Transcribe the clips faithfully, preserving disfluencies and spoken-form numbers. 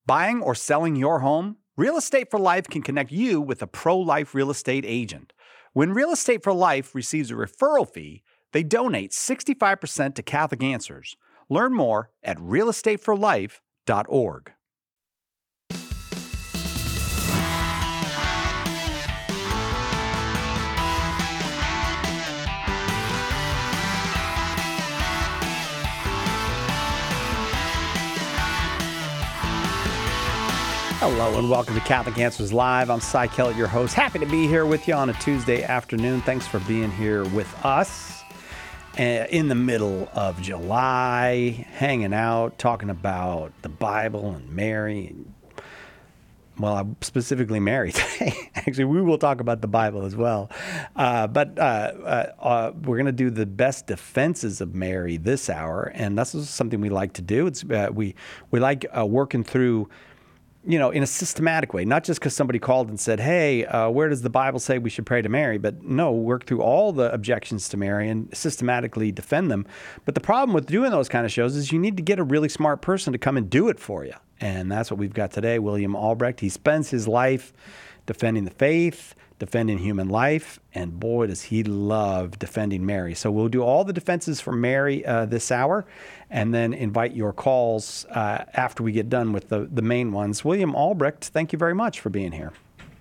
Buying or selling your home? Real Estate for Life can connect you with a pro-life real estate agent. When Real Estate for Life receives a referral fee, they donate sixty-five percent to Catholic Answers. Learn more at real estate for life dot org. Hello and welcome to Catholic Answers Live. I'm Cy Kellett, your host. Happy to be here with you on a Tuesday afternoon. Thanks for being here with us uh, in the middle of July, hanging out, talking about the Bible and Mary. Well, I'm specifically Mary today. Actually, we will talk about the Bible as well. Uh, but uh, uh, uh, we're going to do the best defenses of Mary this hour, and that's something we like to do. It's uh, we we like uh, working through, you know, in a systematic way, not just because somebody called and said, hey, uh, where does the Bible say we should pray to Mary? But no, work through all the objections to Mary and systematically defend them. But the problem with doing those kind of shows is you need to get a really smart person to come and do it for you. And that's what we've got today, William Albrecht. He spends his life defending the faith, defending human life, and boy, does he love defending Mary. So we'll do all the defenses for Mary uh, this hour, and then invite your calls uh, after we get done with the, the main ones. William Albrecht, thank you very much for being here.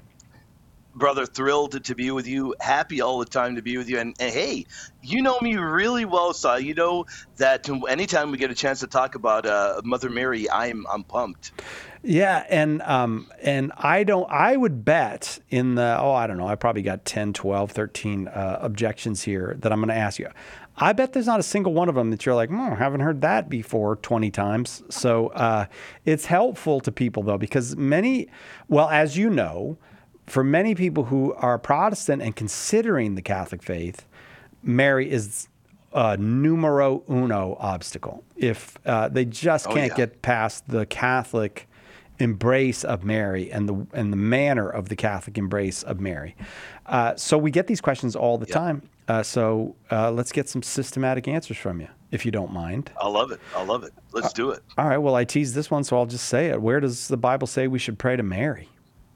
Brother, thrilled to be with you. Happy all the time to be with you. And, and hey, you know me really well, Si. You know that anytime we get a chance to talk about uh, Mother Mary, I'm I'm pumped. Yeah, and um, and I don't. I would bet in the oh, I don't know. I probably got ten, twelve, thirteen uh, objections here that I'm going to ask you. I bet there's not a single one of them that you're like, hmm, haven't heard that before twenty times. So uh, it's helpful to people though, because many, well, as you know, for many people who are Protestant and considering the Catholic faith, Mary is a numero uno obstacle. If uh, they just can't oh, yeah. get past the Catholic embrace of Mary and the and the manner of the Catholic embrace of Mary. Uh, so we get these questions all the yep. time. Uh, so uh, let's get some systematic answers from you, if you don't mind. I love it. I love it. Let's uh, do it. All right. Well, I teased this one, so I'll just say it. Where does the Bible say we should pray to Mary?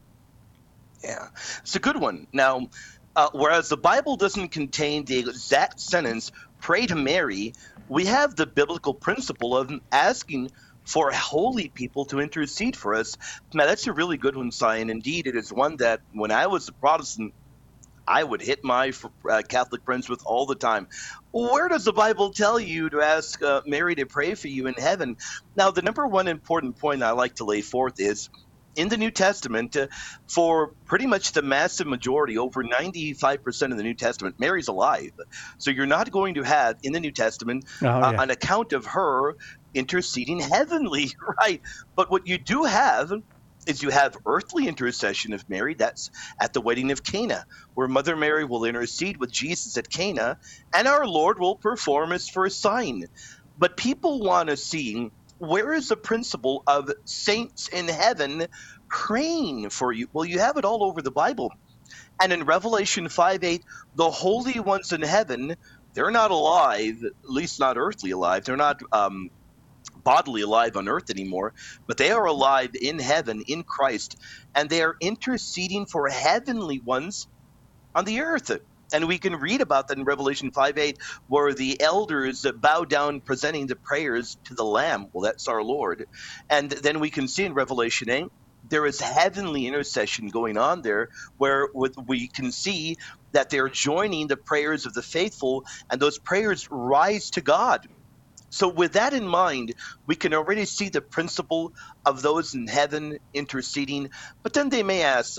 Yeah, it's a good one. Now, uh, whereas the Bible doesn't contain the exact sentence, pray to Mary, we have the biblical principle of asking for holy people to intercede for us. Now, that's a really good one, Si, and indeed it is one that when I was a Protestant, I would hit my uh, Catholic friends with all the time. Where does the Bible tell you to ask uh, Mary to pray for you in heaven? Now, the number one important point I like to lay forth is, in the New Testament, uh, for pretty much the massive majority, over ninety-five percent of the New Testament, Mary's alive. So you're not going to have in the New Testament oh, uh, yeah. an account of her interceding heavenly, right? But what you do have is you have earthly intercession of Mary. That's at the wedding of Cana, where Mother Mary will intercede with Jesus at Cana, and our Lord will perform as for a sign. But people want to see, where is the principle of saints in heaven praying for you? Well, you have it all over the Bible. And in Revelation five eight, the holy ones in heaven, they're not alive, at least not earthly alive. They're not um, bodily alive on earth anymore, but they are alive in heaven, in Christ, and they are interceding for heavenly ones on the earth. And we can read about that in Revelation five eight, where the elders bow down presenting the prayers to the Lamb. Well, that's our Lord. And then we can see in Revelation eight, there is heavenly intercession going on there, where we can see that they're joining the prayers of the faithful, and those prayers rise to God. So with that in mind, we can already see the principle of those in heaven interceding. But then they may ask,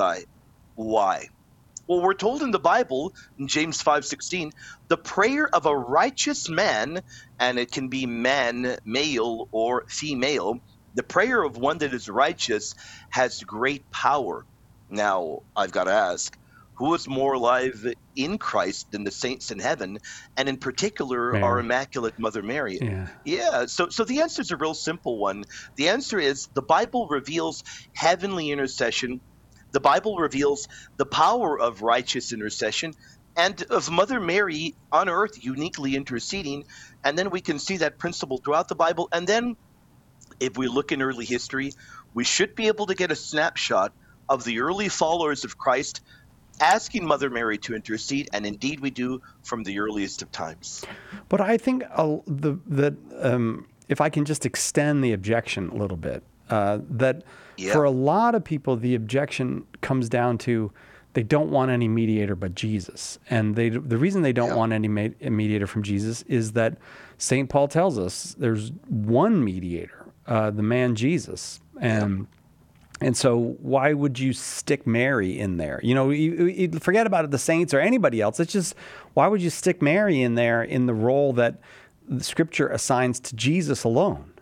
why? Well, we're told in the Bible, in James five sixteen, the prayer of a righteous man, and it can be man, male, or female, the prayer of one that is righteous has great power. Now, I've got to ask, who is more alive in Christ than the saints in heaven, and in particular, Mary. Our Immaculate Mother Mary? Yeah. Yeah. So, so the answer is a real simple one. The answer is the Bible reveals heavenly intercession. The Bible reveals the power of righteous intercession and of Mother Mary on earth uniquely interceding. And then we can see that principle throughout the Bible. And then if we look in early history, we should be able to get a snapshot of the early followers of Christ asking Mother Mary to intercede, and indeed we do from the earliest of times. But I think uh, the, that um, if I can just extend the objection a little bit, uh, that yeah. for a lot of people, the objection comes down to they don't want any mediator but Jesus. And they, the reason they don't yeah. want any me- mediator from Jesus is that Saint Paul tells us there's one mediator, uh, the man Jesus. And yeah. And so why would you stick Mary in there? You know, you, you forget about the saints or anybody else. It's just, why would you stick Mary in there in the role that the Scripture assigns to Jesus alone?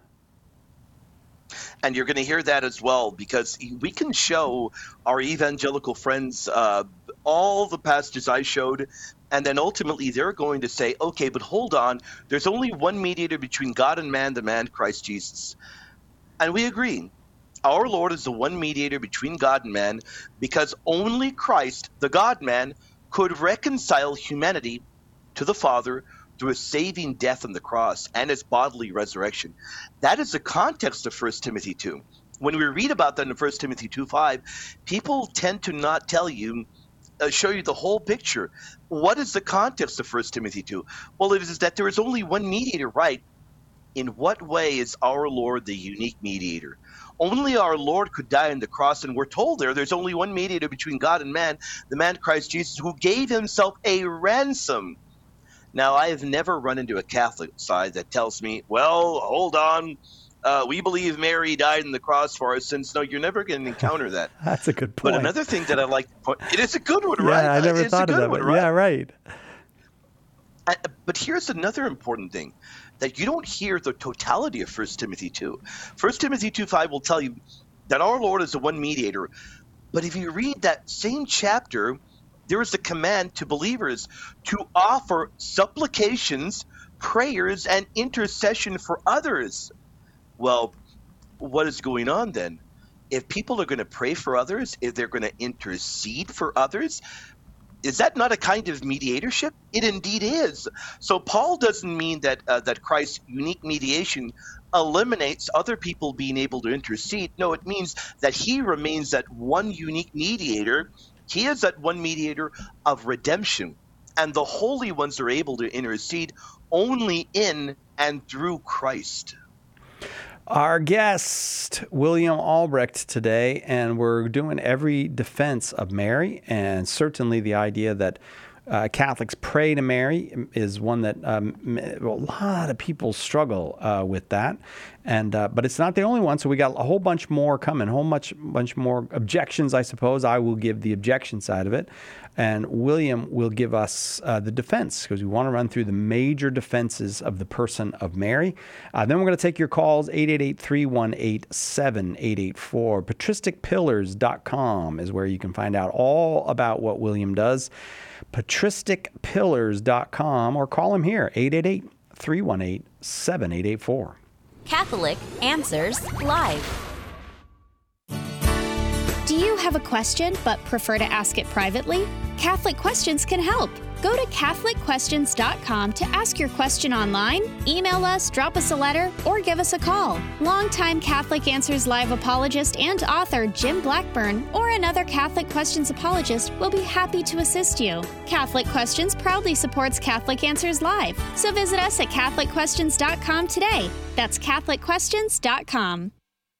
And you're going to hear that as well, because we can show our evangelical friends uh, all the passages I showed, and then ultimately they're going to say, okay, but hold on, there's only one mediator between God and man, the man Christ Jesus. And we agree. Our Lord is the one mediator between God and man, because only Christ, the God-man, could reconcile humanity to the Father through his saving death on the cross and his bodily resurrection. That is the context of First Timothy two. When we read about that in First Timothy two five, people tend to not tell you, uh, show you the whole picture. What is the context of First Timothy two? Well, it is that there is only one mediator, right? In what way is our Lord the unique mediator? Only our Lord could die on the cross, and we're told there there's only one mediator between God and man, the man Christ Jesus, who gave himself a ransom. Now, I have never run into a Catholic side that tells me, well, hold on, uh, we believe Mary died on the cross for our sins. No, you're never going to encounter that. That's a good point. But another thing that I like to point, it is a good one, yeah, right? I never it's thought a of good that. One, right? Yeah, right. Uh, but here's another important thing, that you don't hear the totality of First Timothy two. First Timothy two five will tell you that our Lord is the one mediator. But if you read that same chapter, there is a command to believers to offer supplications, prayers, and intercession for others. Well, what is going on then? If people are going to pray for others, if they're going to intercede for others, is that not a kind of mediatorship? It indeed is. So Paul doesn't mean that uh, that Christ's unique mediation eliminates other people being able to intercede. No, it means that he remains that one unique mediator. He is that one mediator of redemption. And the holy ones are able to intercede only in and through Christ. Our guest, William Albrecht, today, and we're doing every defense of Mary, and certainly the idea that uh, Catholics pray to Mary is one that um, a lot of people struggle uh, with that, and uh, but it's not the only one. So we got a whole bunch more coming, a whole bunch, bunch more objections, I suppose. I will give the objection side of it, and William will give us uh, the defense, because we want to run through the major defenses of the person of Mary. Uh, then we're going to take your calls, eight eight eight, three one eight, seven eight eight four. patristic pillars dot com is where you can find out all about what William does. patristic pillars dot com, or call him here, eight eight eight, three one eight, seven eight eight four. Catholic Answers Live. Do you have a question but prefer to ask it privately? Catholic Questions can help. Go to Catholic Questions dot com to ask your question online, email us, drop us a letter, or give us a call. Longtime Catholic Answers Live apologist and author Jim Blackburn or another Catholic Questions apologist will be happy to assist you. Catholic Questions proudly supports Catholic Answers Live, so visit us at Catholic Questions dot com today. That's Catholic Questions dot com.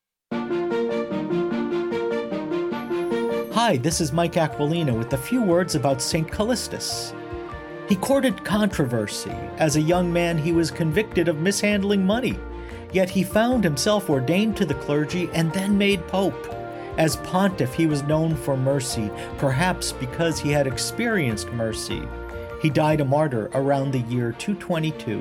Hi, this is Mike Aquilina with a few words about Saint Callistus. He courted controversy. As a young man, he was convicted of mishandling money. Yet he found himself ordained to the clergy and then made pope. As pontiff, he was known for mercy, perhaps because he had experienced mercy. He died a martyr around the year two twenty-two.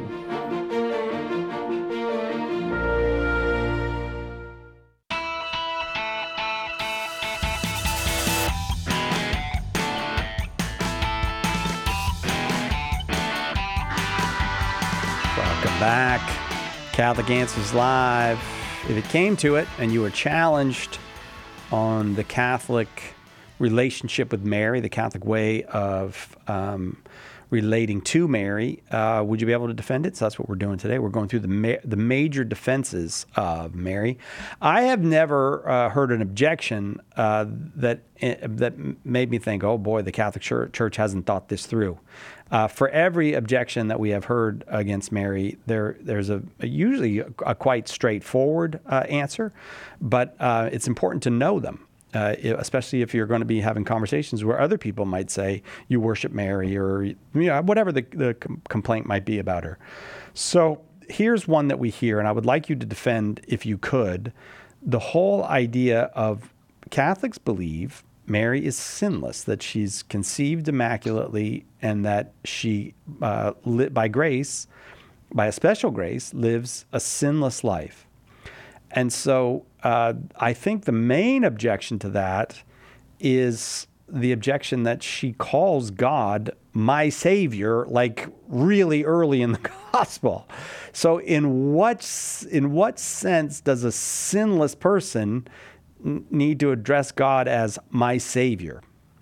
Back, Catholic Answers Live. If it came to it and you were challenged on the Catholic relationship with Mary, the Catholic way of um, relating to Mary. Uh, would you be able to defend it? So that's what we're doing today. We're going through the ma- the major defenses of Mary. I have never uh, heard an objection uh, that that made me think, oh boy, the Catholic Church, Church hasn't thought this through. Uh, for every objection that we have heard against Mary, there there's a, a usually a, a quite straightforward uh, answer, but uh, it's important to know them. Uh, especially if you're going to be having conversations where other people might say you worship Mary or you know, whatever the, the com- complaint might be about her. So here's one that we hear, and I would like you to defend, if you could, the whole idea of Catholics believe Mary is sinless, that she's conceived immaculately, and that she, uh, lit by grace, by a special grace, lives a sinless life. And so uh, I think the main objection to that is the objection that she calls God my Savior, like really early in the gospel. So in what in what sense does a sinless person n- need to address God as my Savior?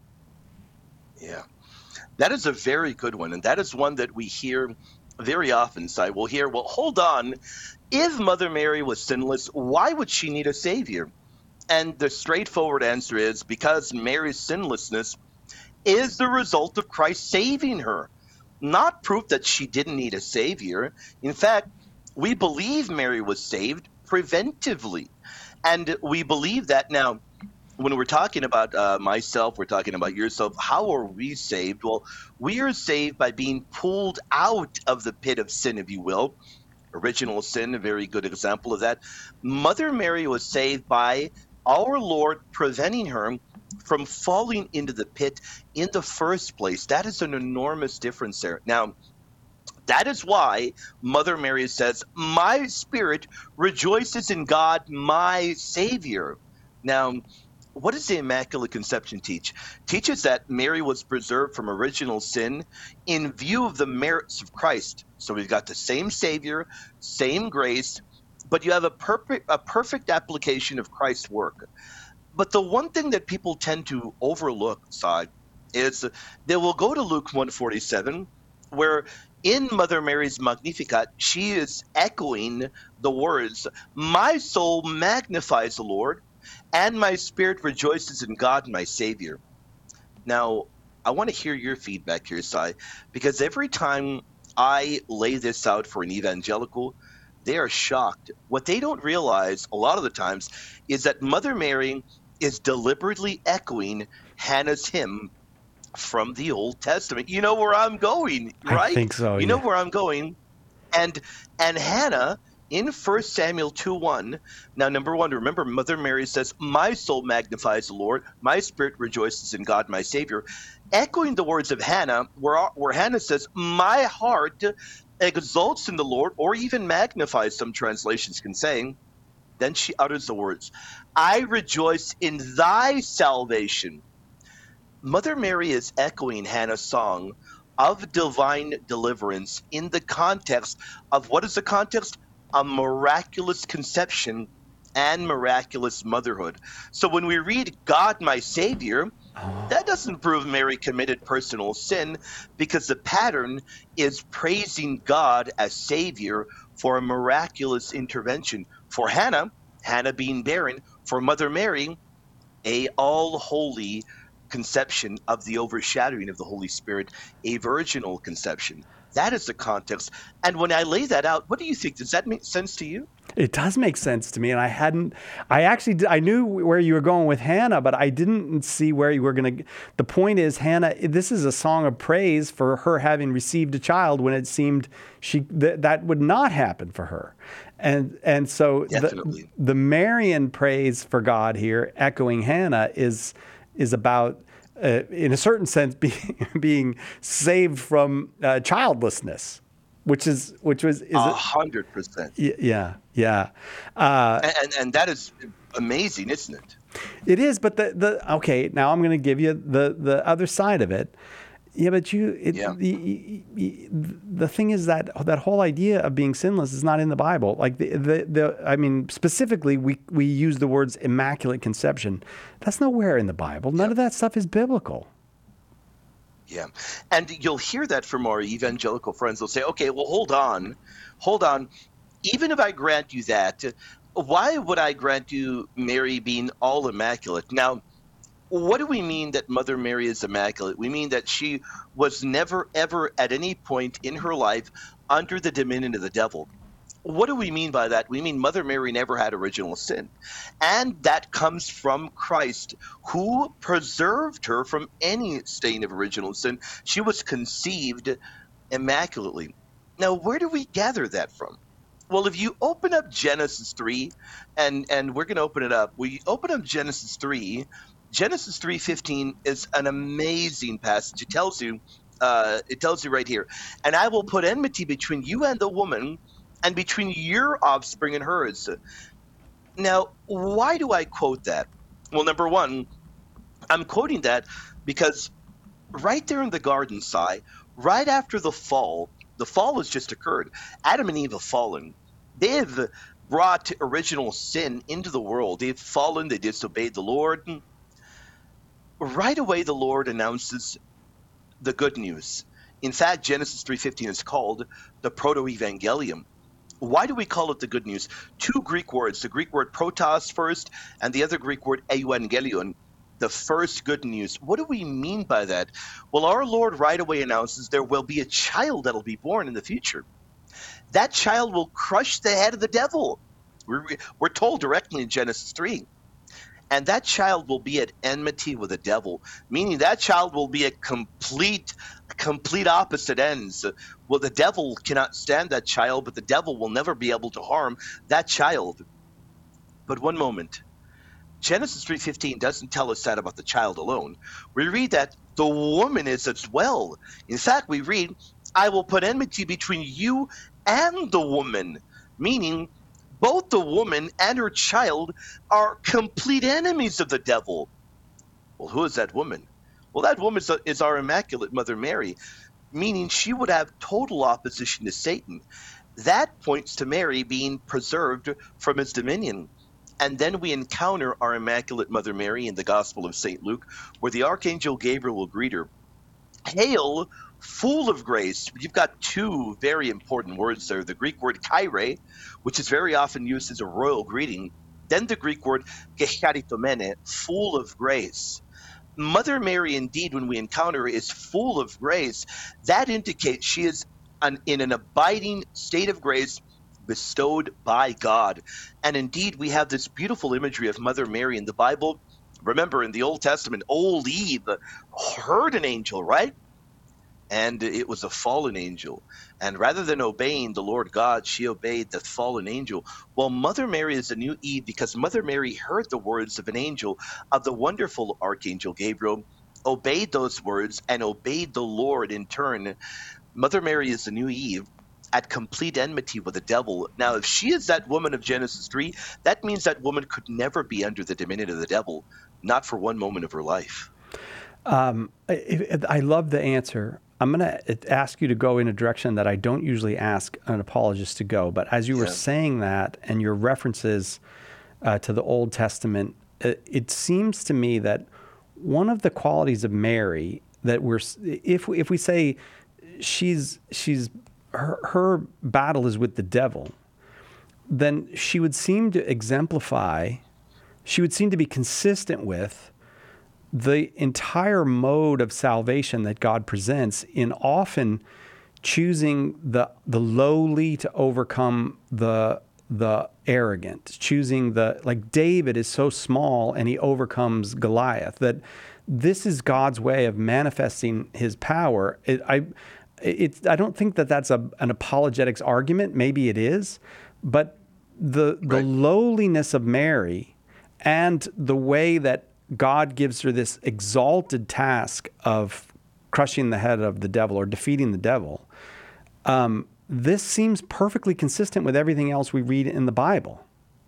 Yeah, that is a very good one. And that is one that we hear very often. So we'll hear, well, hold on. If Mother Mary was sinless, why would she need a savior? And the straightforward answer is because Mary's sinlessness is the result of Christ saving her, not proof that she didn't need a savior. In fact, we believe Mary was saved preventively. And we believe that now, when we're talking about uh, myself, we're talking about yourself, how are we saved? Well, we are saved by being pulled out of the pit of sin, if you will. Original sin, a very good example of that. Mother Mary was saved by our Lord preventing her from falling into the pit in the first place. That is an enormous difference there. Now, that is why Mother Mary says, my spirit rejoices in God, my Savior. Now, what does the Immaculate Conception teach? It teaches that Mary was preserved from original sin in view of the merits of Christ. So we've got the same Savior, same grace, but you have a perfect, a perfect application of Christ's work. But the one thing that people tend to overlook, Sai, is they will go to Luke one forty-seven, where in Mother Mary's Magnificat, she is echoing the words, my soul magnifies the Lord, and my spirit rejoices in God, my Savior. Now, I want to hear your feedback here, Sai, because every time I lay this out for an evangelical, they are shocked. What they don't realize a lot of the times is that Mother Mary is deliberately echoing Hannah's hymn from the Old Testament. You know where I'm going, right? I think so, You yeah. know where I'm going. And and Hannah, in First Samuel two one, now, number one, remember, Mother Mary says, my soul magnifies the Lord, my spirit rejoices in God, my Savior, echoing the words of Hannah, where, where Hannah says, my heart exalts in the Lord, or even magnifies, some translations can say. Then she utters the words, I rejoice in thy salvation. Mother Mary is echoing Hannah's song of divine deliverance in the context of, what is the context? A miraculous conception and miraculous motherhood. So when we read God, my Savior, oh. that doesn't prove Mary committed personal sin, because the pattern is praising God as Savior for a miraculous intervention. For Hannah, Hannah being barren; for Mother Mary, a all-holy conception of the overshadowing of the Holy Spirit, a virginal conception. That is the context. And when I lay that out, what do you think? Does that make sense to you? It does make sense to me. And I hadn't, I actually, I knew where you were going with Hannah, but I didn't see where you were going to. The point is, Hannah, this is a song of praise for her having received a child when it seemed she th- that would not happen for her. And and so the, the Marian praise for God here, echoing Hannah, is is about, uh, in a certain sense, being being saved from uh, childlessness, which is which was is a hundred percent. Yeah, yeah, uh, and and that is amazing, isn't it? It is, but the the okay. Now I'm going to give you the the other side of it. Yeah, but you, it, yeah. The, the thing is that that whole idea of being sinless is not in the Bible. Like the, the, the I mean, specifically, we, we use the words immaculate conception. That's nowhere in the Bible. None yep. of that stuff is biblical. Yeah. And you'll hear that from our evangelical friends. They'll say, okay, well, hold on. Hold on. Even if I grant you that, why would I grant you Mary being all immaculate? Now, what do we mean that Mother Mary is immaculate? We mean that she was never, ever at any point in her life under the dominion of the devil. What do we mean by that? We mean Mother Mary never had original sin. And that comes from Christ, who preserved her from any stain of original sin. She was conceived immaculately. Now, where do we gather that from? Well, if you open up Genesis three, and, and we're going to open it up. We open up Genesis three. Genesis three fifteen is an amazing passage. It tells you, uh, it tells you right here, and I will put enmity between you and the woman, and between your offspring and hers. Now, why do I quote that? Well, number one, I'm quoting that because right there in the garden, Si, right after the fall, the fall has just occurred. Adam and Eve have fallen. They've brought original sin into the world. They've fallen. They disobeyed the Lord. Right away, the Lord announces the good news. In fact, Genesis three fifteen is called the Proto-Evangelium. Why do we call it the good news? Two Greek words, the Greek word protos first, and the other Greek word euangelion, the first good news. What do we mean by that? Well, our Lord right away announces there will be a child that will be born in the future. That child will crush the head of the devil. We're, we're told directly in Genesis three. And that child will be at enmity with the devil, meaning that child will be at complete, complete opposite ends. Well, the devil cannot stand that child, but the devil will never be able to harm that child. But one moment. Genesis three fifteen doesn't tell us that about the child alone. We read that the woman is as well. In fact, we read, I will put enmity between you and the woman, meaning both the woman and her child are complete enemies of the devil. Well, who is that woman? Well, that woman is, is our Immaculate Mother Mary, meaning she would have total opposition to Satan. That points to Mary being preserved from his dominion. And then we encounter our Immaculate Mother Mary in the Gospel of Saint Luke, where the Archangel Gabriel will greet her. Hail, full of grace. You've got two very important words there. The Greek word kaire, which is very often used as a royal greeting. Then the Greek word kecharitomene, full of grace. Mother Mary, indeed, when we encounter her, is full of grace. That indicates she is an, in an abiding state of grace bestowed by God. And indeed, we have this beautiful imagery of Mother Mary in the Bible. Remember, in the Old Testament, old Eve heard an angel, right? And it was a fallen angel. And rather than obeying the Lord God, she obeyed the fallen angel. Well, Mother Mary is a new Eve because Mother Mary heard the words of an angel, of the wonderful Archangel Gabriel, obeyed those words, and obeyed the Lord in turn. Mother Mary is the new Eve at complete enmity with the devil. Now, if she is that woman of Genesis three, that means that woman could never be under the dominion of the devil, not for one moment of her life. Um, I, I love the answer. I'm going to ask you to go in a direction that I don't usually ask an apologist to go. But as you yeah. were saying that and your references uh, to the Old Testament, it, it seems to me that one of the qualities of Mary that we're, if we, if we say she's she's her, her battle is with the devil, then she would seem to exemplify, she would seem to be consistent with the entire mode of salvation that God presents in often choosing the the lowly to overcome the the arrogant, choosing the, like David is so small and he overcomes Goliath, that this is God's way of manifesting his power. It, I it's I don't think that that's a, an apologetics argument. Maybe it is, but the the right. lowliness of Mary and the way that God gives her this exalted task of crushing the head of the devil or defeating the devil. Um, this seems perfectly consistent with everything else we read in the Bible.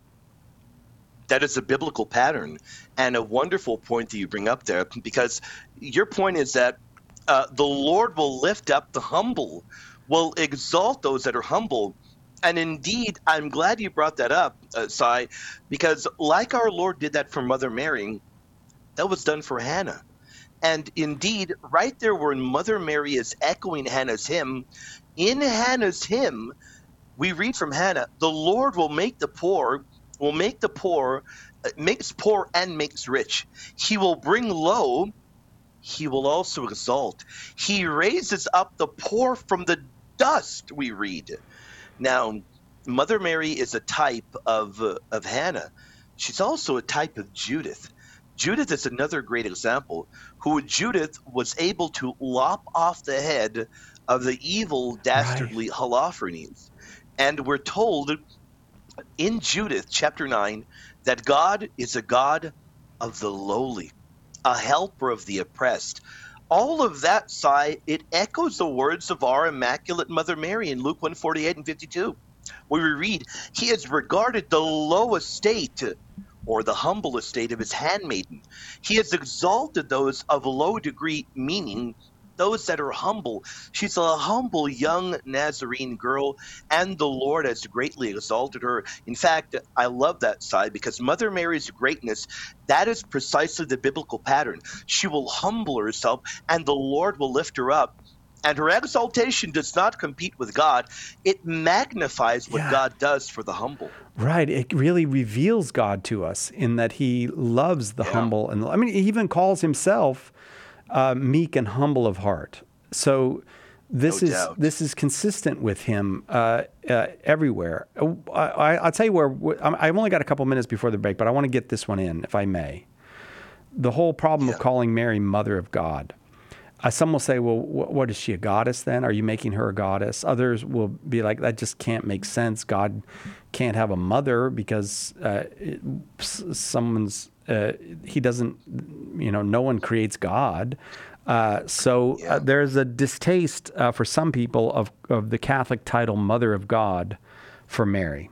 That is a biblical pattern and a wonderful point that you bring up there, because your point is that uh, the Lord will lift up the humble, will exalt those that are humble. And indeed, I'm glad you brought that up, uh, Si, because like our Lord did that for Mother Mary, that was done for Hannah. And indeed, right there where Mother Mary is echoing Hannah's hymn, in Hannah's hymn, we read from Hannah, the Lord will make the poor, will make the poor, uh, makes poor and makes rich. He will bring low, he will also exalt. He raises up the poor from the dust, we read. Now, Mother Mary is a type of, uh, of Hannah. She's also a type of Judith. Judith is another great example, who Judith was able to lop off the head of the evil, dastardly right. Holofernes. And we're told in Judith chapter nine that God is a God of the lowly, a helper of the oppressed. All of that, Si, it echoes the words of our Immaculate Mother Mary in Luke one forty-eight and fifty-two, where we read, he has regarded the low estate or the humble estate of his handmaiden. He has exalted those of low degree, meaning those that are humble. She's a humble young Nazarene girl, and the Lord has greatly exalted her. In fact, I love that side because Mother Mary's greatness, that is precisely the biblical pattern. She will humble herself, and the Lord will lift her up. And her exaltation does not compete with God. It magnifies what yeah. God does for the humble. Right. It really reveals God to us in that he loves the yeah. humble. And I mean, he even calls himself uh, meek and humble of heart. So this no is doubt. this is consistent with him uh, uh, everywhere. I, I, I'll tell you where, I've only got a couple minutes before the break, but I want to get this one in, if I may. The whole problem yeah. of calling Mary Mother of God. Uh, some will say, well, wh- what is she, a goddess then? Are you making her a goddess? Others will be like, that just can't make sense. God can't have a mother because uh, it, someone's, uh, he doesn't, you know, no one creates God. Uh, so yeah. uh, there's a distaste uh, for some people of, of the Catholic title Mother of God for Mary.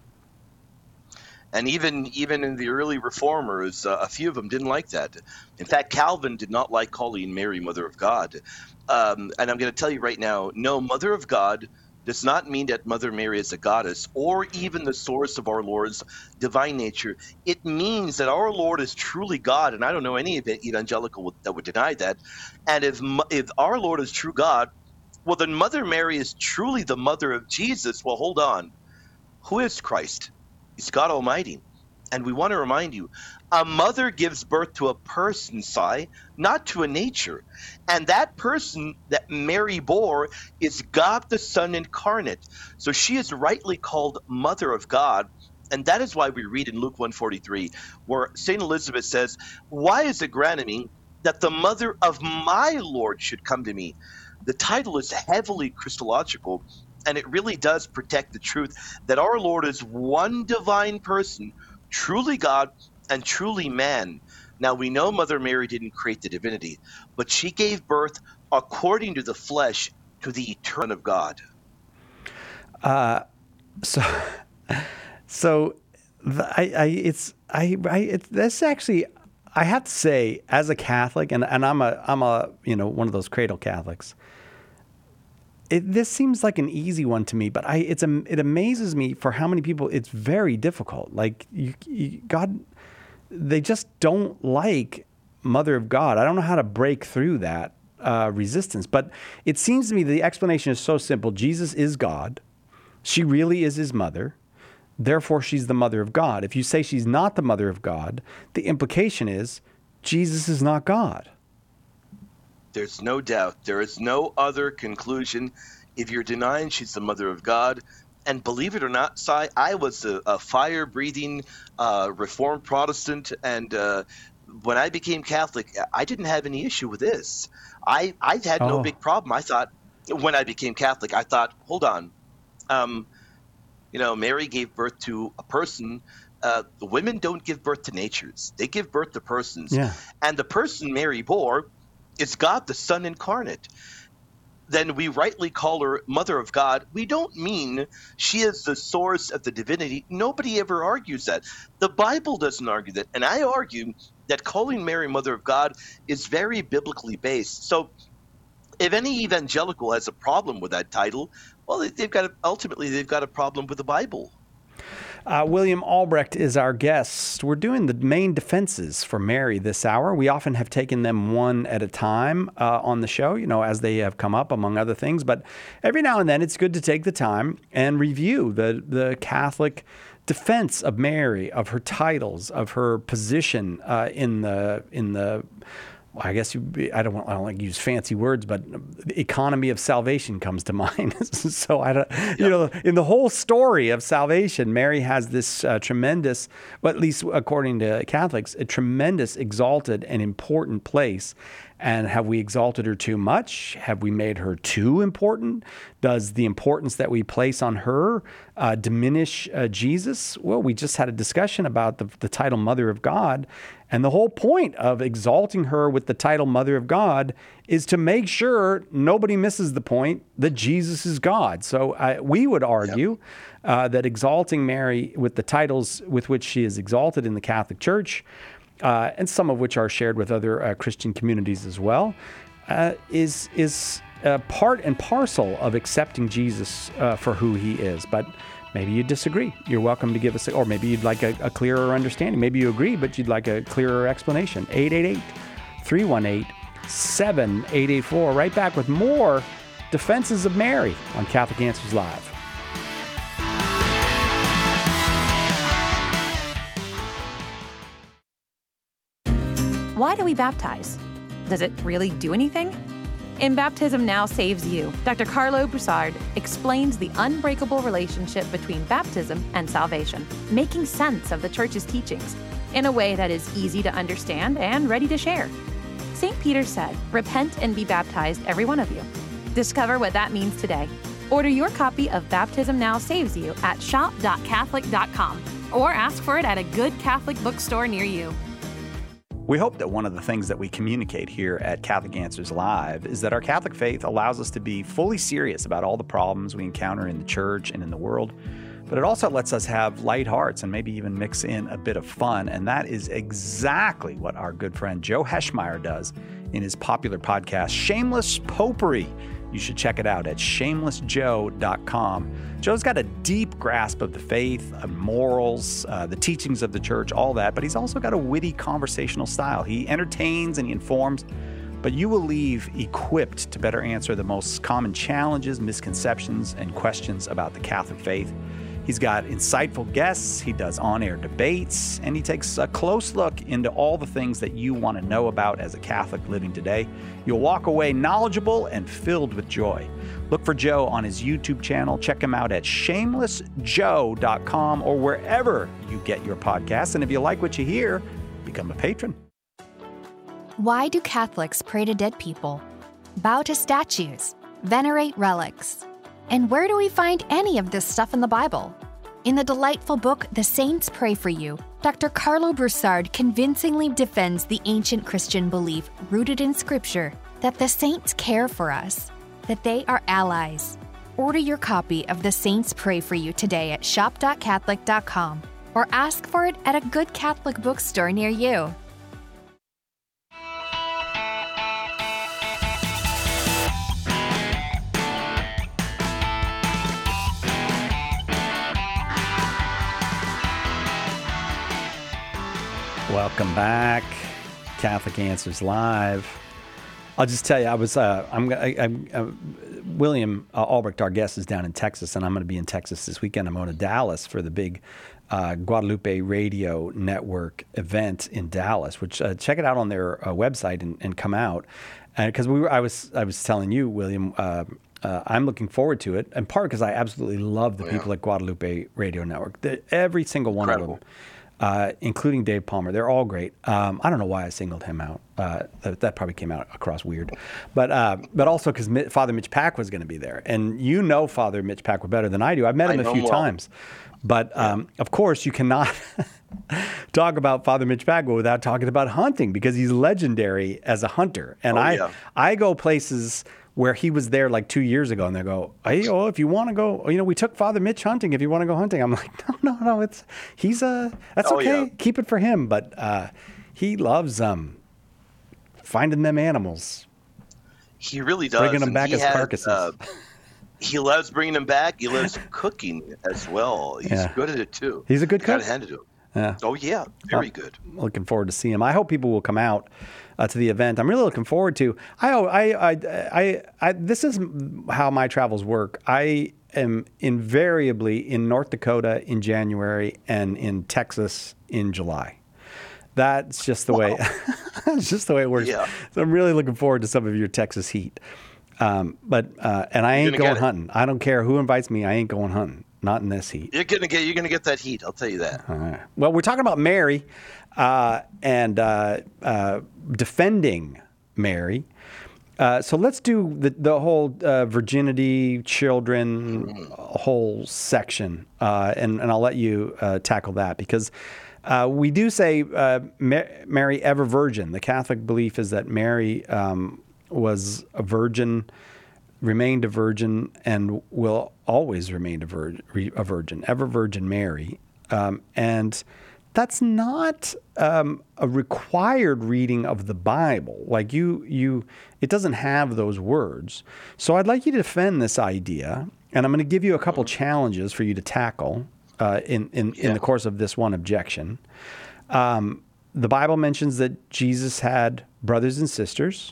And even even in the early reformers, uh, a few of them didn't like that. In fact, Calvin did not like calling Mary Mother of God. Um, and I'm going to tell you right now, no, Mother of God does not mean that Mother Mary is a goddess or even the source of our Lord's divine nature. It means that our Lord is truly God, and I don't know any evangelical that would deny that. And if if our Lord is true God, well, then Mother Mary is truly the mother of Jesus. Well, hold on. Who is Christ? He's God Almighty. And we want to remind you, a mother gives birth to a person, Si, not to a nature. And that person that Mary bore is God the Son incarnate. So she is rightly called Mother of God. And that is why we read in Luke one forty-three, where Saint Elizabeth says, why is it granted me that the mother of my Lord should come to me? The title is heavily Christological. And it really does protect the truth that our Lord is one divine person, truly God and truly man. Now, we know Mother Mary didn't create the divinity, but she gave birth according to the flesh to the eternal of God. Uh, so, so the, I, I, it's, I, I, it's, that's actually, I have to say, as a Catholic, and, and I'm a, I'm a, you know, one of those cradle Catholics. It, this seems like an easy one to me, but I, it's a, it amazes me for how many people it's very difficult. Like you, you, God, they just don't like Mother of God. I don't know how to break through that uh, resistance, but it seems to me the explanation is so simple. Jesus is God. She really is his mother. Therefore, she's the mother of God. If you say she's not the mother of God, the implication is Jesus is not God. There's no doubt. There is no other conclusion. If you're denying she's the mother of God, and believe it or not, Si, I was a, a fire-breathing uh, Reformed Protestant, and uh, when I became Catholic, I didn't have any issue with this. I, I had no oh. big problem. I thought, when I became Catholic, I thought, hold on. Um, you know, Mary gave birth to a person. Uh, the women don't give birth to natures. They give birth to persons. Yeah. And the person Mary bore is God the Son incarnate. Then we rightly call her Mother of God. We don't mean she is the source of the divinity. Nobody ever argues that. The Bible doesn't argue that. And I argue that calling Mary Mother of God is very biblically based. So if any evangelical has a problem with that title, well, they've got a, ultimately they've got a problem with the Bible. Uh, William Albrecht is our guest. We're doing the main defenses for Mary this hour. We often have taken them one at a time uh, on the show, you know, as they have come up, among other things. But every now and then, it's good to take the time and review the the Catholic defense of Mary, of her titles, of her position uh, in the in the. I guess you, I don't want, I don't like to use fancy words, but the economy of salvation comes to mind. So I don't, yep. you know, in the whole story of salvation, Mary has this uh, tremendous, well, at least according to Catholics, a tremendous, exalted and important place. And have we exalted her too much? Have we made her too important? Does the importance that we place on her uh, diminish uh, Jesus? Well, we just had a discussion about the, the title Mother of God. And the whole point of exalting her with the title Mother of God is to make sure nobody misses the point that Jesus is God. So uh, we would argue yep. uh, that exalting Mary with the titles with which she is exalted in the Catholic Church, Uh, and some of which are shared with other uh, Christian communities as well, uh, is is uh, part and parcel of accepting Jesus uh, for who he is. But maybe you disagree. You're welcome to give us, a, or maybe you'd like a, a clearer understanding. Maybe you agree, but you'd like a clearer explanation. eight eight eight, three one eight, seven eight eight four. Right back with more Defenses of Mary on Catholic Answers Live. Why do we baptize? Does it really do anything? In Baptism Now Saves You, Doctor Carlo Broussard explains the unbreakable relationship between baptism and salvation, making sense of the Church's teachings in a way that is easy to understand and ready to share. Saint Peter said, "Repent and be baptized, every one of you." Discover what that means today. Order your copy of Baptism Now Saves You at shop dot catholic dot com or ask for it at a good Catholic bookstore near you. We hope that one of the things that we communicate here at Catholic Answers Live is that our Catholic faith allows us to be fully serious about all the problems we encounter in the church and in the world, but it also lets us have light hearts and maybe even mix in a bit of fun, and that is exactly what our good friend Joe Heschmeyer does in his popular podcast, Shameless Popery. You should check it out at shameless joe dot com. Joe's got a deep grasp of the faith, of morals, uh, the teachings of the church, all that, but he's also got a witty conversational style. He entertains and he informs, but you will leave equipped to better answer the most common challenges, misconceptions, and questions about the Catholic faith. He's got insightful guests, he does on-air debates, and he takes a close look into all the things that you want to know about as a Catholic living today. You'll walk away knowledgeable and filled with joy. Look for Joe on his YouTube channel. Check him out at shameless joe dot com or wherever you get your podcasts. And if you like what you hear, become a patron. Why do Catholics pray to dead people, bow to statues, venerate relics? And where do we find any of this stuff in the Bible? In the delightful book, The Saints Pray for You, Doctor Carlo Broussard convincingly defends the ancient Christian belief rooted in Scripture that the saints care for us, that they are allies. Order your copy of The Saints Pray for You today at shop dot catholic dot com or ask for it at a good Catholic bookstore near you. Welcome back, Catholic Answers Live. I'll just tell you, I was, uh, I'm, I, I'm uh, William uh, Albrecht, our guest, is down in Texas, and I'm going to be in Texas this weekend. I'm going to Dallas for the big uh, Guadalupe Radio Network event in Dallas. Which uh, check it out on their uh, website and, and come out. Because we were, I was, I was telling you, William, uh, uh, I'm looking forward to it, in part because I absolutely love the oh, yeah. people at Guadalupe Radio Network. The, every single one Incredible. of them. Uh, including Dave Palmer. They're all great. Um, I don't know why I singled him out. Uh, that, that probably came out across weird. But uh, but also because Mi- Father Mitch Pack was going to be there. And you know Father Mitch Pack better than I do. I've met him I a few well. times. But um, yeah. of course, you cannot talk about Father Mitch Pack without talking about hunting, because he's legendary as a hunter. And oh, I yeah. I go places where he was there like two years ago, and they go, hey, oh, if you want to go, you know, we took Father Mitch hunting. If you want to go hunting, I'm like, no, no, no, it's he's uh that's oh, okay. Yeah. Keep it for him. But uh, he loves um finding them animals. He really does. Bringing them and back he as has, carcasses. Uh, He loves bringing them back. He loves cooking as well. He's Yeah. good at it too. He's a good Gotta cook? hand it to him. Yeah. Oh yeah, very Oh, good. Looking forward to seeing him. I hope people will come out uh, to the event. I'm really looking forward to. I, I, I, I, I, this is how my travels work. I am invariably in North Dakota in January and in Texas in July. That's just the way. It's just the way it works. Yeah. So I'm really looking forward to some of your Texas heat. Um, but uh, and I You're ain't gonna going get it. hunting. I don't care who invites me. I ain't going hunting. Not in this heat. You're gonna get you're gonna get that heat. I'll tell you that. All right. Well, we're talking about Mary uh, and uh, uh, defending Mary. Uh, so let's do the, the whole uh, virginity, children, whole section, uh, and, and I'll let you uh, tackle that because uh, we do say uh, Ma- Mary ever virgin. The Catholic belief is that Mary um, was a virgin, remained a virgin, and will always remain a, vir- a virgin, ever Virgin Mary. Um, and that's not um, a required reading of the Bible. Like you, you, it doesn't have those words. So I'd like you to defend this idea, and I'm going to give you a couple challenges for you to tackle uh, in in, in the course of this one objection. Um, the Bible mentions that Jesus had brothers and sisters.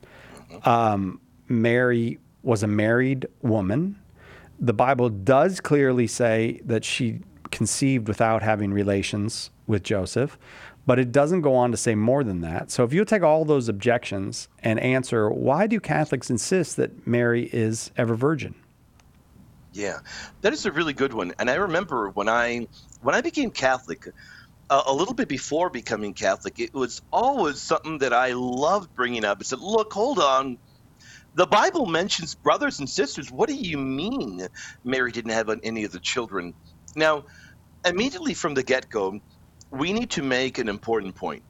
Um, Mary was a married woman. The Bible does clearly say that she conceived without having relations with Joseph, but it doesn't go on to say more than that. So if you'll take all those objections and answer, why do Catholics insist that Mary is ever virgin? Yeah, that is a really good one. And I remember when I when I became Catholic, uh, a little bit before becoming Catholic, it was always something that I loved bringing up. I said, look, hold on. The Bible mentions brothers and sisters. What do you mean Mary didn't have any of the children? Now, immediately from the get-go, we need to make an important point.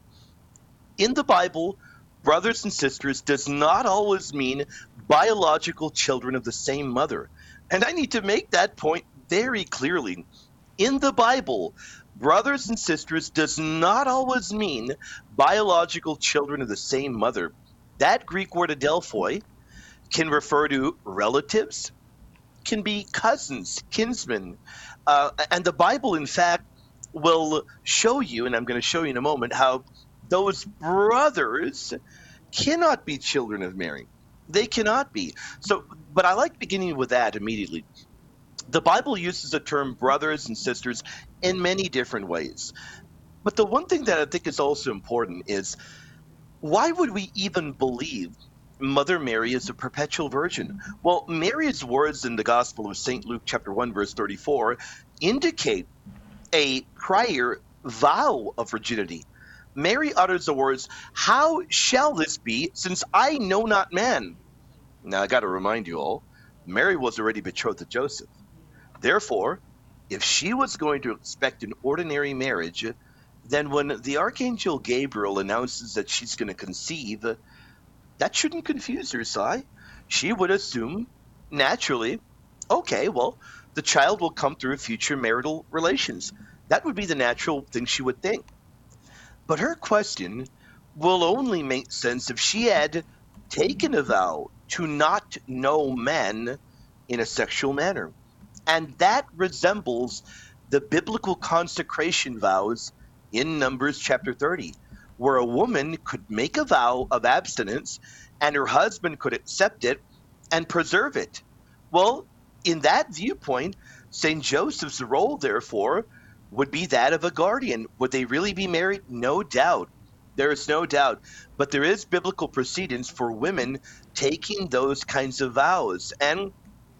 In the Bible, brothers and sisters does not always mean biological children of the same mother. And I need to make that point very clearly. In the Bible, brothers and sisters does not always mean biological children of the same mother. That Greek word adelphoi can refer to relatives, can be cousins, kinsmen. Uh, and the Bible, in fact, will show you, and I'm going to show you in a moment, how those brothers cannot be children of Mary. They cannot be. So, but I like beginning with that immediately. The Bible uses the term brothers and sisters in many different ways. But the one thing that I think is also important is, why would we even believe Mother Mary is a perpetual virgin? Well, Mary's words in the Gospel of Saint Luke chapter one, verse thirty-four, indicate a prior vow of virginity. Mary utters the words, "How shall this be, since I know not man?" Now, I got to remind you all, Mary was already betrothed to Joseph. Therefore, if she was going to expect an ordinary marriage, then when the Archangel Gabriel announces that she's going to conceive, that shouldn't confuse her, Si. She would assume, naturally, okay, well, the child will come through future marital relations. That would be the natural thing she would think. But her question will only make sense if she had taken a vow to not know men in a sexual manner. And that resembles the biblical consecration vows in Numbers chapter thirty, where a woman could make a vow of abstinence and her husband could accept it and preserve it. Well, in that viewpoint, Saint Joseph's role, therefore, would be that of a guardian. Would they really be married? No doubt. There is no doubt. But there is biblical precedence for women taking those kinds of vows. And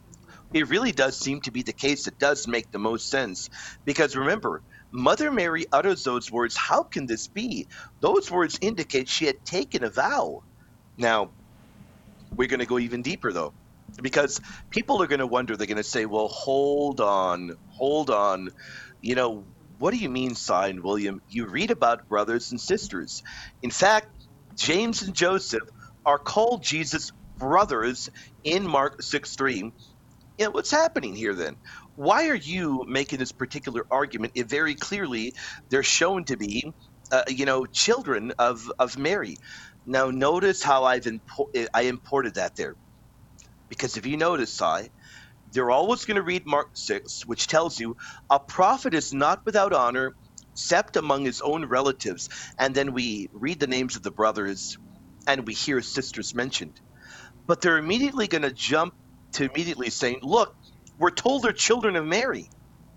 it really does seem to be the case. It does make the most sense. Because remember, Mother Mary utters those words, "How can this be?" Those words indicate she had taken a vow. Now, we're going to go even deeper, though, because people are going to wonder, they're going to say, well, hold on, hold on. You know, what do you mean, Si and William? You read about brothers and sisters. In fact, James and Joseph are called Jesus' brothers in Mark six three. You know, what's happening here then? Why are you making this particular argument if very clearly they're shown to be, uh, you know, children of, of Mary? Now, notice how I've impo- I imported that there. Because if you notice, Si, they're always going to read Mark six, which tells you a prophet is not without honor except among his own relatives. And then we read the names of the brothers and we hear sisters mentioned. But they're immediately going to jump to immediately saying, look, we're told they're children of Mary.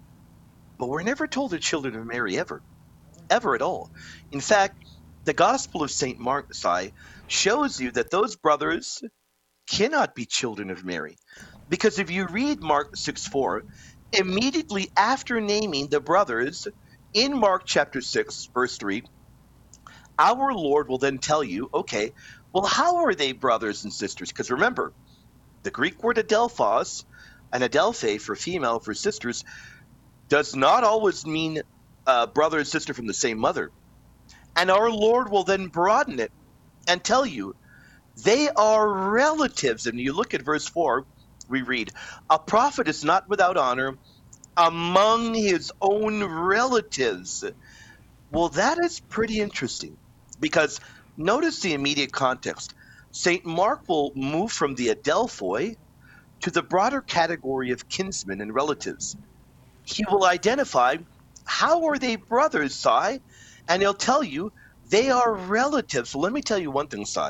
But we're never told they're children of Mary ever, ever at all. In fact, the Gospel of Saint Mark, Si, shows you that those brothers cannot be children of Mary. Because if you read Mark six four, immediately after naming the brothers in Mark chapter six, verse three, our Lord will then tell you, okay, well, how are they brothers and sisters? Because remember, the Greek word adelphos, and adelphe for female, for sisters, does not always mean uh, brother and sister from the same mother. And our Lord will then broaden it and tell you they are relatives. And you look at verse four, we read, a prophet is not without honor among his own relatives. Well, that is pretty interesting because notice the immediate context. Saint Mark will move from the adelphoi to the broader category of kinsmen and relatives. He will identify how are they brothers, Si? And he'll tell you they are relatives. So let me tell you one thing, Si.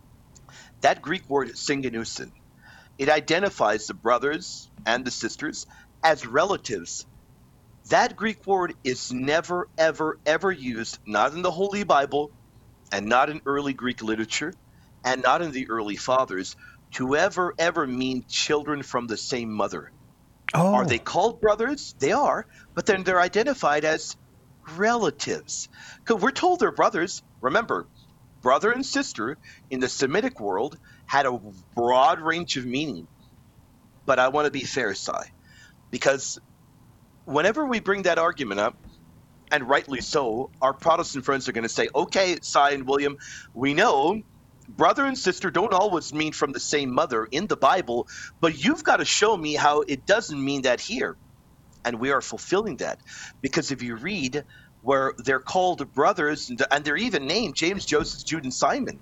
That Greek word syngenusin, it identifies the brothers and the sisters as relatives. That Greek word is never, ever, ever used, not in the Holy Bible, and not in early Greek literature, and not in the early fathers, to ever, ever mean children from the same mother. Oh. Are they called brothers? They are, but then they're identified as relatives. Because we're told they're brothers. Remember, brother and sister in the Semitic world had a broad range of meaning. But I want to be fair, Si, because whenever we bring that argument up, and rightly so, our Protestant friends are going to say, okay, Si and William, we know brother and sister don't always mean from the same mother in the Bible, but you've got to show me how it doesn't mean that here. And we are fulfilling that. Because if you read where they're called brothers, and they're even named James, Joseph, Jude, and Simon,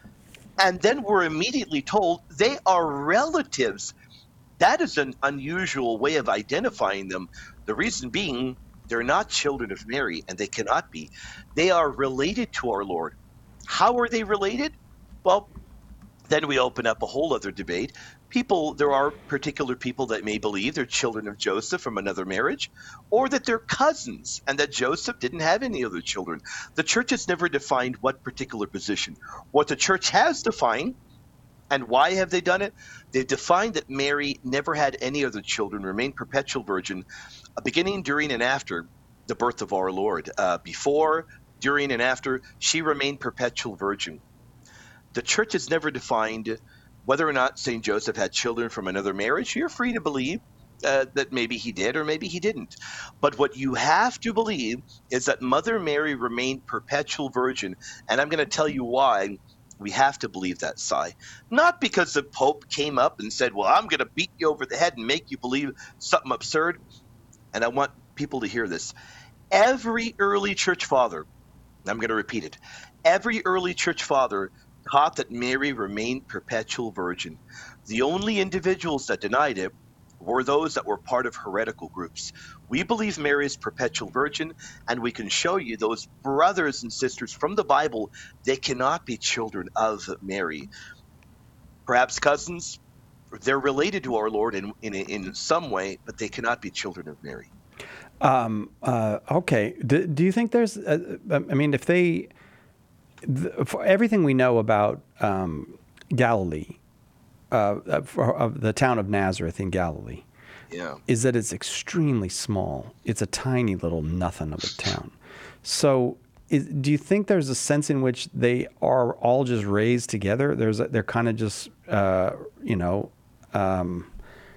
and then we're immediately told they are relatives. That is an unusual way of identifying them. The reason being, they're not children of Mary, and they cannot be. They are related to our Lord. How are they related? Well, then we open up a whole other debate. People, there are particular people that may believe they're children of Joseph from another marriage, or that they're cousins and that Joseph didn't have any other children. The church has never defined what particular position. What the church has defined, and why have they done it? They've defined that Mary never had any other children, remained perpetual virgin, uh, beginning, during, and after the birth of our Lord. Uh, before, during, and after, she remained perpetual virgin. The church has never defined whether or not Saint Joseph had children from another marriage. You're free to believe uh, that maybe he did or maybe he didn't. But what you have to believe is that Mother Mary remained perpetual virgin. And I'm going to tell you why we have to believe that, Si. Not because the Pope came up and said, well, I'm going to beat you over the head and make you believe something absurd. And I want people to hear this. Every early church father, I'm going to repeat it, every early church father taught that Mary remained perpetual virgin. The only individuals that denied it were those that were part of heretical groups. We believe Mary is perpetual virgin, and we can show you those brothers and sisters from the Bible. They cannot be children of Mary. Perhaps cousins, they're related to our Lord in, in, in some way, but they cannot be children of Mary. Um, uh, okay. Do, do you think there's, uh, I mean, if they, the, for everything we know about um, Galilee, uh, for, of the town of Nazareth in Galilee, yeah, is that it's extremely small. It's a tiny little nothing of a town. So is, do you think there's a sense in which they are all just raised together? There's a, they're kind of just, uh, you know, um,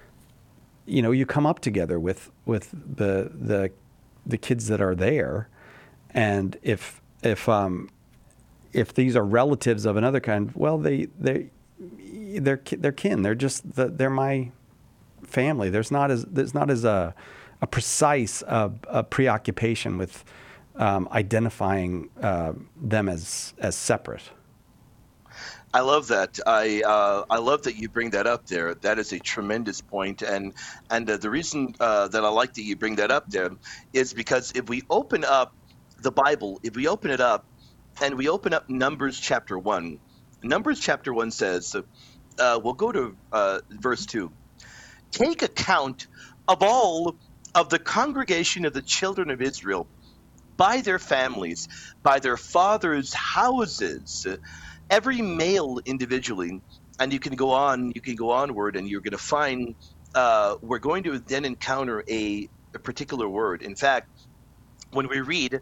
you know, you come up together with, with the, the, the kids that are there. And if, if, um, if these are relatives of another kind, well, they, they, they're, they're kin. They're just, the, they're my family. There's not as, there's not as a, a precise, uh, a preoccupation with, um, identifying, uh, them as, as separate. I love that. I uh, I love that you bring that up there. That is a tremendous point, and and uh, the reason uh, that I like that you bring that up there is because if we open up the Bible, if we open it up, and we open up Numbers chapter one, Numbers chapter one says, uh, we'll go to uh, verse two. Take account of all of the congregation of the children of Israel, by their families, by their fathers' houses, every male individually, and you can go on, you can go onward, and you're going to find, uh, we're going to then encounter a, a particular word. In fact, when we read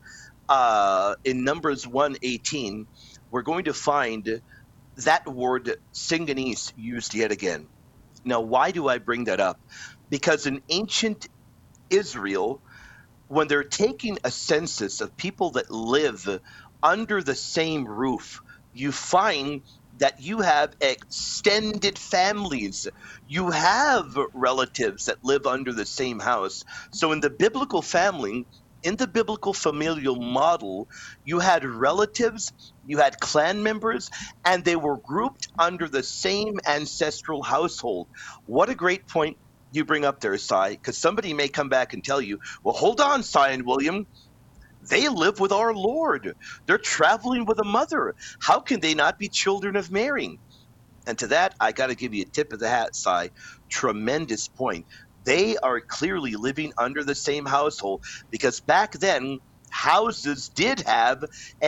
uh, in Numbers one eighteen, we're going to find that word Singanese used yet again. Now, why do I bring that up? Because in ancient Israel, when they're taking a census of people that live under the same roof, you find that you have extended families. You have relatives that live under the same house. So in the biblical family, in the biblical familial model, you had relatives, you had clan members, and they were grouped under the same ancestral household. What a great point you bring up there, Cy, because somebody may come back and tell you, well, hold on, Cy and William. They live with our Lord. They're traveling with a mother. How can they not be children of Mary? And to that, I got to give you a tip of the hat, Cy. Tremendous point. They are clearly living under the same household, because back then, houses did have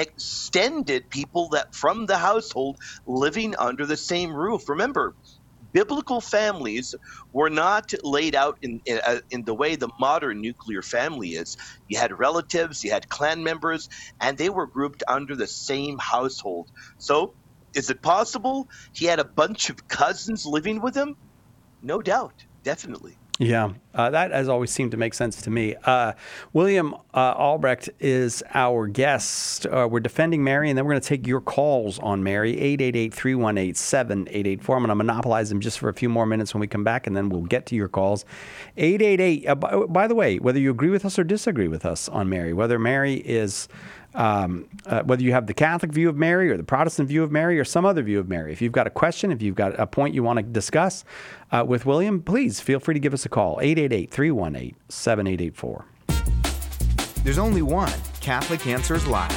extended people that from the household living under the same roof. Remember, biblical families were not laid out in, in in the way the modern nuclear family is. You had relatives, you had clan members, and they were grouped under the same household. So is it possible he had a bunch of cousins living with him? No doubt, definitely. Yeah, uh, that has always seemed to make sense to me. Uh, William uh, Albrecht is our guest. Uh, we're defending Mary, and then we're going to take your calls on Mary, eight eight eight, three one eight, seven eight eight four. I'm going to monopolize them just for a few more minutes when we come back, and then we'll get to your calls. eight eight eight, uh, by, by the way, whether you agree with us or disagree with us on Mary, whether Mary is... Um, uh, whether you have the Catholic view of Mary or the Protestant view of Mary or some other view of Mary. If you've got a question, if you've got a point you want to discuss uh, with William, please feel free to give us a call, eight eight eight, three one eight, seven eight eight four. There's only one Catholic Answers Live.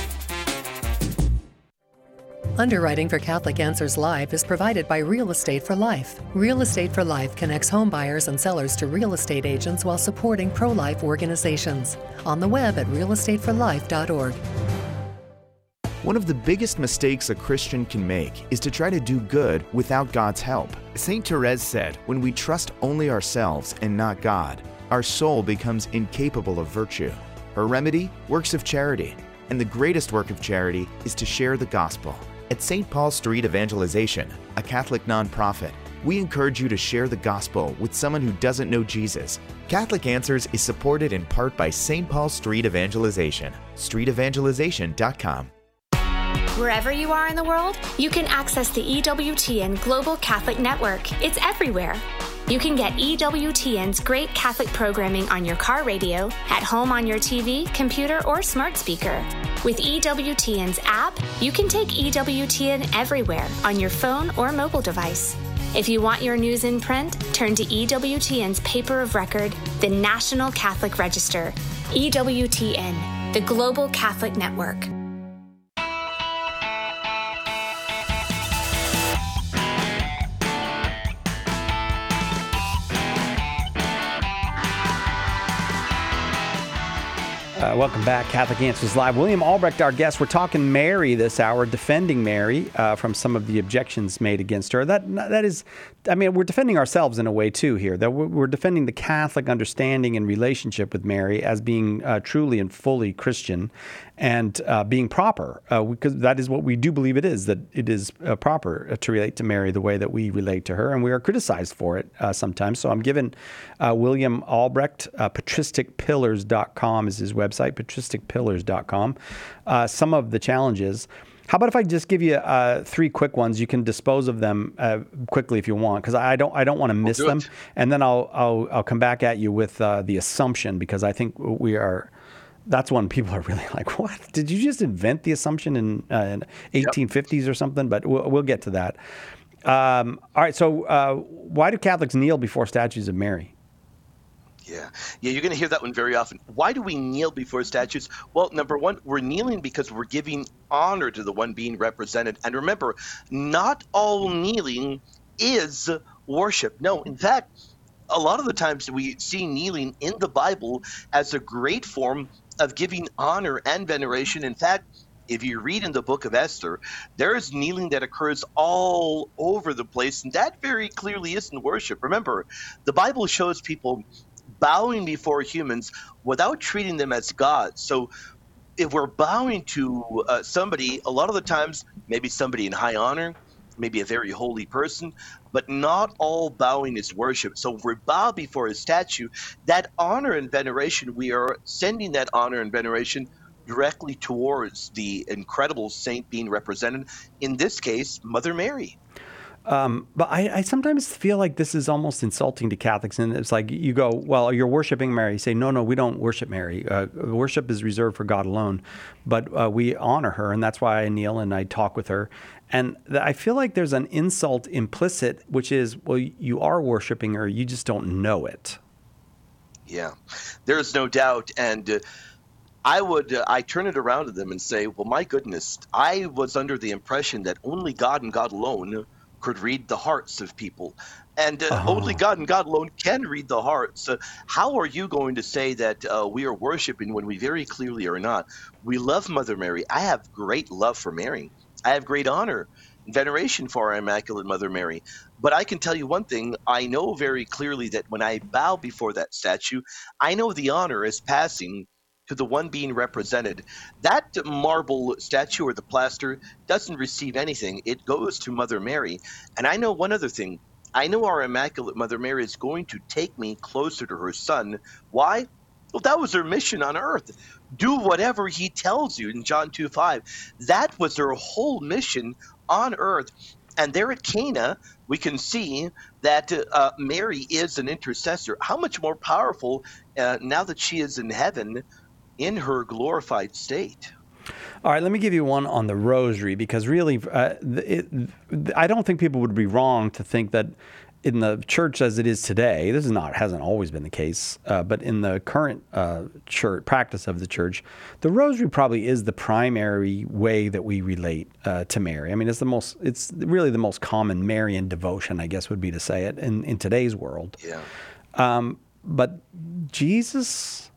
Underwriting for Catholic Answers Live is provided by Real Estate for Life. Real Estate for Life connects home buyers and sellers to real estate agents while supporting pro-life organizations. On the web at real estate for life dot org. One of the biggest mistakes a Christian can make is to try to do good without God's help. Saint Therese said, when we trust only ourselves and not God, our soul becomes incapable of virtue. Her remedy? Works of charity. And the greatest work of charity is to share the gospel. At Saint Paul Street Evangelization, a Catholic nonprofit, we encourage you to share the gospel with someone who doesn't know Jesus. Catholic Answers is supported in part by Saint Paul Street Evangelization, street evangelization dot com. Wherever you are in the world, you can access the E W T N Global Catholic Network. It's everywhere. You can get E W T N's great Catholic programming on your car radio, at home on your T V, computer, or smart speaker. With E W T N's app, you can take E W T N everywhere on your phone or mobile device. If you want your news in print, turn to E W T N's paper of record, the National Catholic Register. E W T N, the Global Catholic Network. Uh, welcome back, Catholic Answers Live. William Albrecht, our guest. We're talking Mary this hour, defending Mary uh, from some of the objections made against her. That that is, I mean, we're defending ourselves in a way too here. That we're, we're defending the Catholic understanding and relationship with Mary as being uh, truly and fully Christian, and uh, being proper, uh, because that is what we do believe it is. That it is uh, proper to relate to Mary the way that we relate to her, and we are criticized for it uh, sometimes. So I'm giving uh, William Albrecht, uh, patristic pillars dot com is his website, patristic pillars dot com. Uh, some of the challenges. How about if I just give you uh, three quick ones? You can dispose of them uh, quickly if you want, because I don't I don't want to miss them. It. And then I'll I'll I'll come back at you with uh, the assumption, because I think we are that's when people are really like, what? Did you just invent the Assumption in, uh, in eighteen fifties yep. or something? But we'll, we'll get to that. Um, all right, so uh, why do Catholics kneel before statues of Mary? Yeah, yeah, you're going to hear that one very often. Why do we kneel before statues? Well, number one, we're kneeling because we're giving honor to the one being represented. And remember, not all kneeling is worship. No, in fact, a lot of the times we see kneeling in the Bible as a great form of giving honor and veneration. In fact, if you read in the book of Esther, there is kneeling that occurs all over the place, and that very clearly isn't worship. Remember, the Bible shows people bowing before humans without treating them as gods. So if we're bowing to uh, somebody, a lot of the times, maybe somebody in high honor, maybe a very holy person, but not all bowing is worship. So if we bow before a statue, that honor and veneration, we are sending that honor and veneration directly towards the incredible saint being represented, in this case, Mother Mary. Um, but I, I sometimes feel like this is almost insulting to Catholics. And it's like you go, well, you're worshiping Mary. You say, no, no, we don't worship Mary. Uh, worship is reserved for God alone. But uh, we honor her, and that's why I kneel and I talk with her. And th- I feel like there's an insult implicit, which is, well, you are worshiping her. You just don't know it. Yeah, there's no doubt. And uh, I would, uh, I turn it around to them and say, well, my goodness, I was under the impression that only God and God alone could read the hearts of people. And uh, oh. only God and God alone can read the hearts. Uh, how are you going to say that uh, we are worshiping when we very clearly are not? We love Mother Mary. I have great love for Mary. I have great honor and veneration for our Immaculate Mother Mary. But I can tell you one thing. I know very clearly that when I bow before that statue, I know the honor is passing to the one being represented. That marble statue or the plaster doesn't receive anything. It goes to Mother Mary. And I know one other thing. I know our Immaculate Mother Mary is going to take me closer to her Son. Why? Well, that was her mission on earth. Do whatever he tells you in John two five. That was her whole mission on earth. And there at Cana, we can see that uh, Mary is an intercessor. How much more powerful uh, now that she is in heaven in her glorified state. All right, let me give you one on the rosary, because really, uh, it, I don't think people would be wrong to think that in the church as it is today, this is not hasn't always been the case, uh, but in the current uh, church practice of the church, the rosary probably is the primary way that we relate uh, to Mary. I mean, it's the most, it's really the most common Marian devotion, I guess would be to say it in, in today's world. Yeah. Um, but Jesus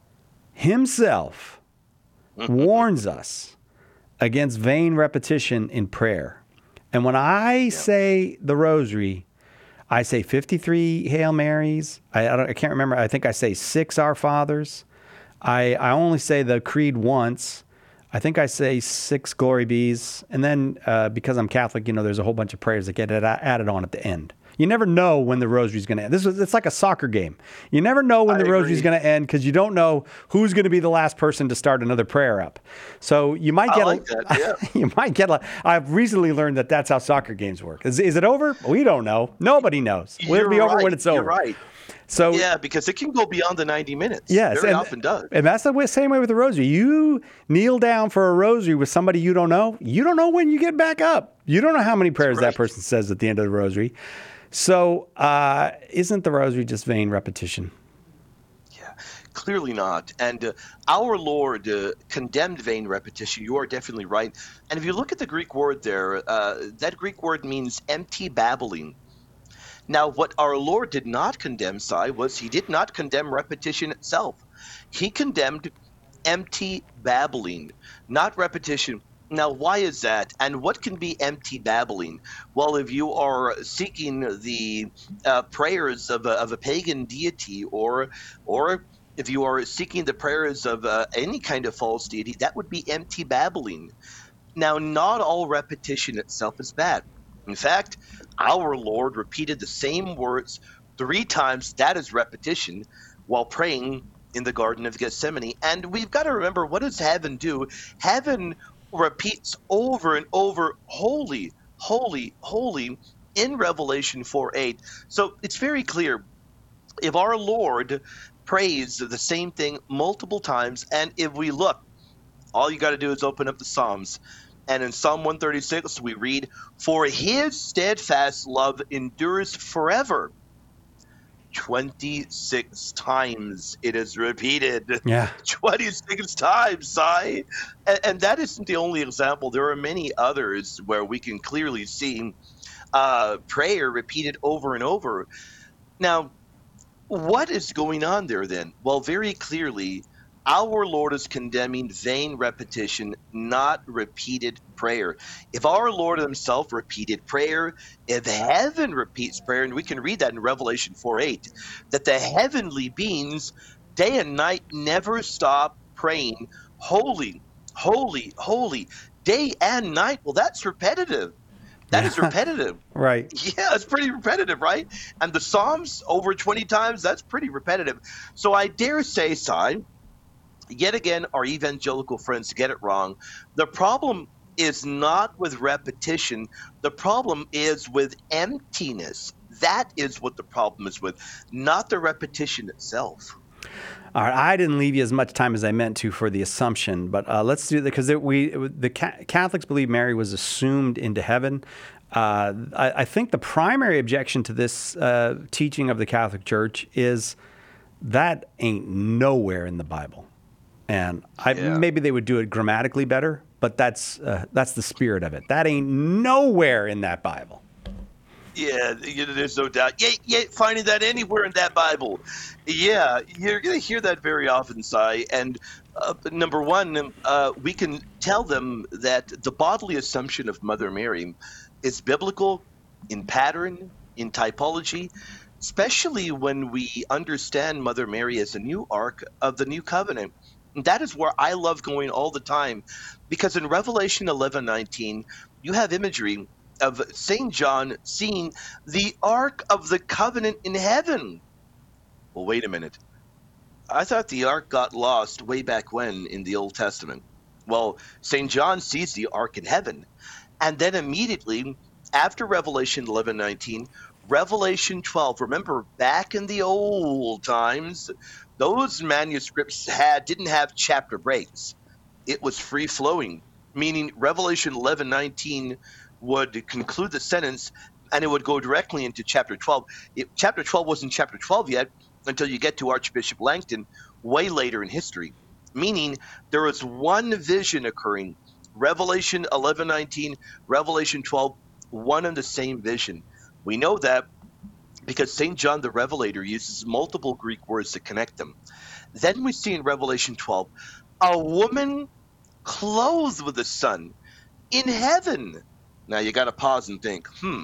himself warns us against vain repetition in prayer. And when I yeah. say the rosary, I say fifty-three Hail Marys. I, I, don't, I can't remember. I think I say six Our Fathers. I, I only say the Creed once. I think I say six Glory Bees. And then uh, because I'm Catholic, you know, there's a whole bunch of prayers that get added on at the end. You never know when the rosary's going to end. This is it's like a soccer game. You never know when I the rosary's going to end because you don't know who's going to be the last person to start another prayer up. So you might get I like a, that, yeah. you might get a, I've recently learned that that's how soccer games work. Is, is it over? We don't know. Nobody knows. Will it be over right. when it's You're over? Right. So yeah, because it can go beyond the ninety minutes. Yes, very and, often does. And that's the way, same way with the rosary. You kneel down for a rosary with somebody you don't know. You don't know when you get back up. You don't know how many prayers right. that person says at the end of the rosary. So uh, isn't the rosary just vain repetition? Yeah, clearly not. And uh, our Lord uh, condemned vain repetition. You are definitely right. And if you look at the Greek word there, uh, that Greek word means empty babbling. Now, what our Lord did not condemn, Sai, was he did not condemn repetition itself. He condemned empty babbling, not repetition. Now, why is that? And what can be empty babbling? Well, if you are seeking the uh, prayers of a, of a pagan deity, or or if you are seeking the prayers of uh, any kind of false deity, that would be empty babbling. Now, not all repetition itself is bad. In fact, our Lord repeated the same words three times, that is repetition, while praying in the Garden of Gethsemane. And we've got to remember, what does heaven do? Heaven repeats over and over, holy, holy, holy, in Revelation four eight. So it's very clear, if our Lord prays the same thing multiple times. And if we look, all you got to do is open up the Psalms. And in Psalm one thirty-six, we read, "For his steadfast love endures forever." twenty-six times it is repeated. Yeah. twenty-six times, Si. And, and that isn't the only example. There are many others where we can clearly see uh, prayer repeated over and over. Now, what is going on there then? Well, very clearly, our Lord is condemning vain repetition, not repeated prayer. If our Lord himself repeated prayer, if heaven repeats prayer, and we can read that in Revelation four eight, that the heavenly beings day and night never stop praying, holy, holy, holy, day and night. Well, that's repetitive. That is repetitive. Right. Yeah, it's pretty repetitive, right? And the Psalms over twenty times, that's pretty repetitive. So I dare say, Si, yet again, our evangelical friends get it wrong. The problem is not with repetition. The problem is with emptiness. That is what the problem is with, not the repetition itself. All right, I didn't leave you as much time as I meant to for the assumption, but uh, let's do that because we the Catholics believe Mary was assumed into heaven. Uh, I, I think the primary objection to this uh, teaching of the Catholic Church is that ain't nowhere in the Bible. And I, Yeah. maybe they would do it grammatically better, but that's uh, that's the spirit of it. That ain't nowhere in that Bible. Yeah, you know, there's no doubt. Yeah, yeah, finding that anywhere in that Bible. Yeah, you're going to hear that very often, Si. And uh, number one, uh, we can tell them that the bodily assumption of Mother Mary is biblical in pattern, in typology, especially when we understand Mother Mary as a new ark of the new covenant. And that is where I love going all the time, because in Revelation eleven nineteen, you have imagery of Saint John seeing the Ark of the Covenant in heaven. Well, wait a minute. I thought the Ark got lost way back when in the Old Testament. Well, Saint John sees the Ark in heaven. And then immediately after Revelation eleven nineteen, Revelation twelve, remember back in the old times, those manuscripts had didn't have chapter breaks. It was free flowing, meaning Revelation eleven nineteen would conclude the sentence and it would go directly into chapter twelve. It, chapter twelve wasn't chapter twelve yet until you get to Archbishop Langton way later in history, meaning there was one vision occurring. Revelation eleven nineteen, Revelation twelve, one and the same vision. We know that because Saint John the Revelator uses multiple Greek words to connect them. Then we see in Revelation twelve, a woman clothed with the sun in heaven. Now you got to pause and think, hmm,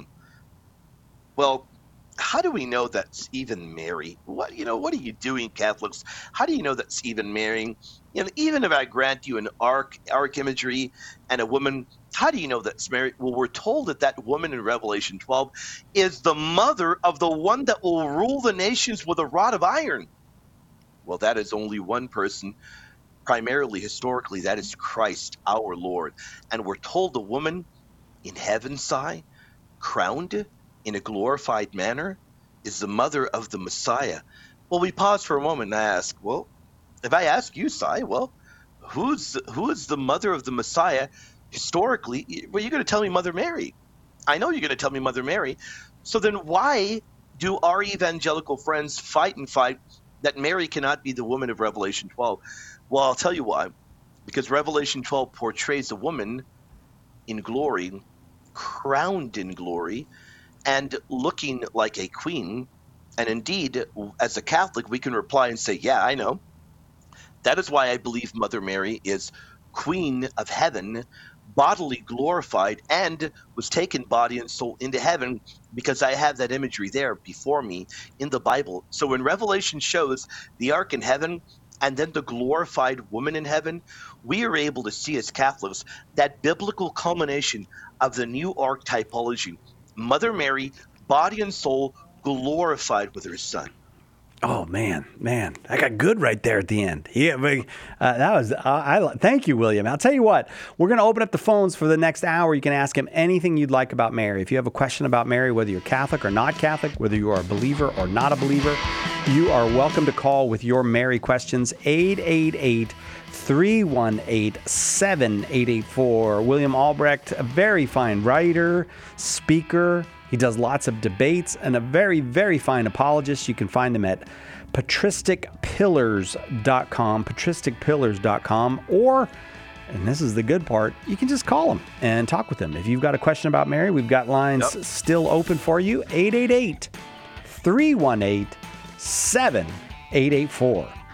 well, how do we know that's even Mary? What, you know, what are you doing, Catholics? How do you know that's even Mary? You know, even if I grant you an ark, ark imagery and a woman, how do you know that's Mary? Well, we're told that that woman in Revelation twelve is the mother of the one that will rule the nations with a rod of iron. Well, that is only one person. Primarily, historically, that is Christ, our Lord. And we're told the woman in heaven, Si, crowned in a glorified manner, is the mother of the Messiah. Well, we pause for a moment and ask, well, if I ask you, Si, well, who's who is the mother of the Messiah historically? Well, you're going to tell me Mother Mary. I know you're going to tell me Mother Mary. So then why do our evangelical friends fight and fight that Mary cannot be the woman of Revelation twelve? Well, I'll tell you why. Because Revelation twelve portrays a woman in glory, crowned in glory, and looking like a queen. And indeed, as a Catholic, we can reply and say, yeah, I know. That is why I believe Mother Mary is Queen of Heaven, bodily glorified, and was taken body and soul into heaven, because I have that imagery there before me in the Bible. So when Revelation shows the ark in heaven and then the glorified woman in heaven, we are able to see as Catholics that biblical culmination of the new ark typology. Mother Mary, body and soul, glorified with her son. Oh man, man, that got good right there at the end. Yeah, but, uh, that was. Uh, I thank you, William. I'll tell you what. We're going to open up the phones for the next hour. You can ask him anything you'd like about Mary. If you have a question about Mary, whether you're Catholic or not Catholic, whether you are a believer or not a believer, You are welcome to call with your Mary questions, eight eight eight, three one eight, seven eight eight four. William Albrecht, a very fine writer, speaker. He does lots of debates and a very, very fine apologist. You can find him at patristic pillars dot com, patristic pillars dot com, or, and this is the good part, you can just call him and talk with him. If you've got a question about Mary, we've got lines yep. still open for you, eight eight eight, three one eight, seven eight eight four.